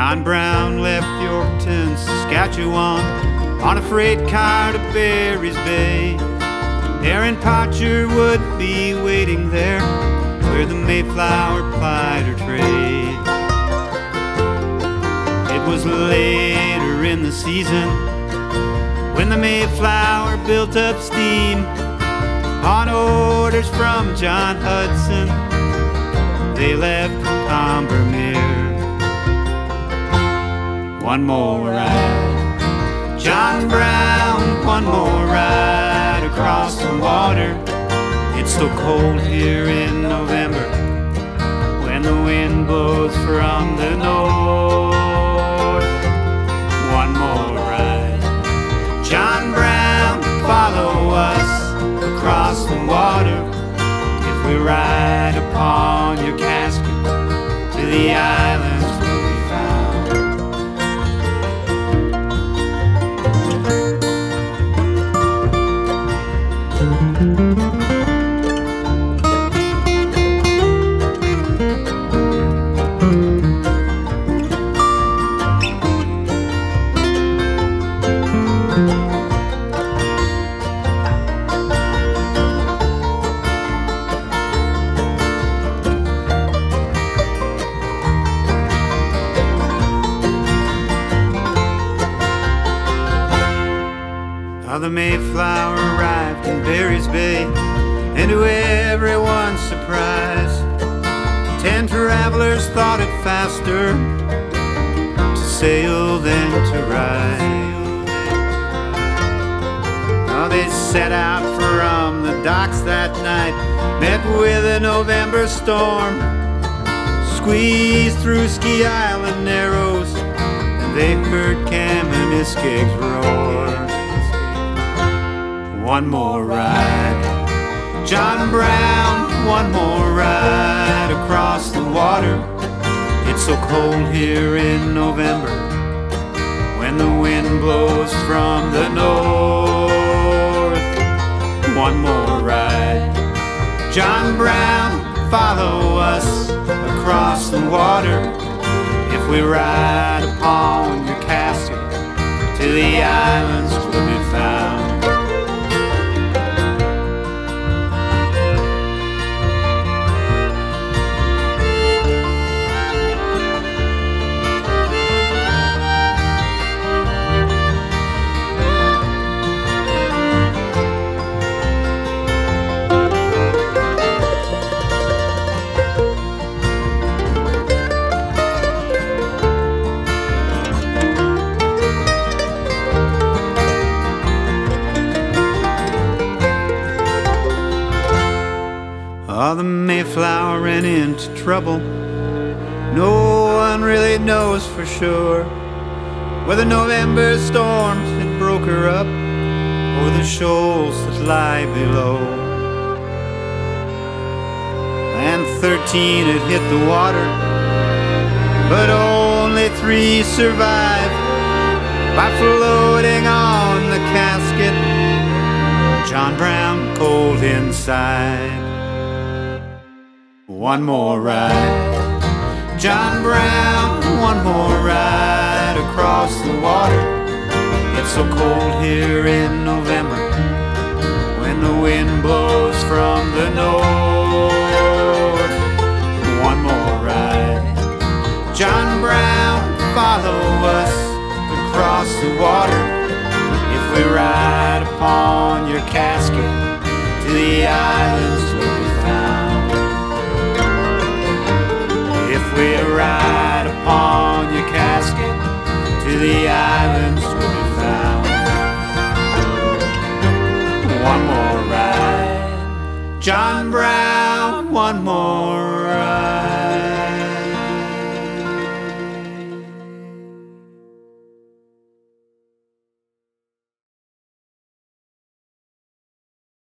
John Brown left Yorkton, Saskatchewan, on a freight car to Barry's Bay. Aaron Potcher would be waiting there, where the Mayflower plied her trade. It was later in the season when the Mayflower built up steam. On orders from John Hudson, they left Combermere. One more ride, John Brown, one more ride across the water. It's so cold here in November when the wind blows from the north. One more ride, John Brown, follow us across the water. If we ride upon your casket to the islands we'll be found. The Mayflower arrived in Barry's Bay, and to everyone's surprise, 10 travelers thought it faster to sail than to ride. Now they set out from the docks that night, met with a November storm, squeezed through Ski Island Narrows, and they heard Kaministique's roar. One more ride, John Brown, one more ride across the water. It's so cold here in November when the wind blows from the north. One more ride, John Brown, follow us across the water. If we ride upon your casket to the islands we'll be found. Oh, the Mayflower ran into trouble. No one really knows for sure whether November storms had broke her up or the shoals that lie below. And 13 had hit the water, but only 3 survived by floating on the casket. John Brown cold inside. One more ride, John Brown, one more ride across the water. It's so cold here in November when the wind blows from the north. One more ride, John Brown, follow us across the water. If we ride upon your casket to the islands we'll be found. If we ride upon your casket to the islands we'll be found. One more ride, John Brown, one more ride.